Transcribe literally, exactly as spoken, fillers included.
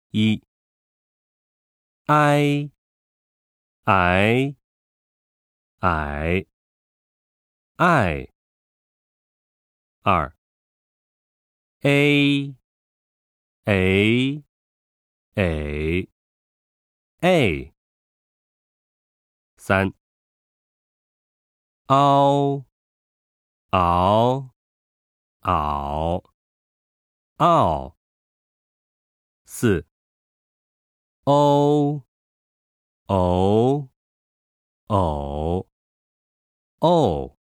一 i i i i 二 a a a a 三 嗷嗷嗷嗷四 o o o o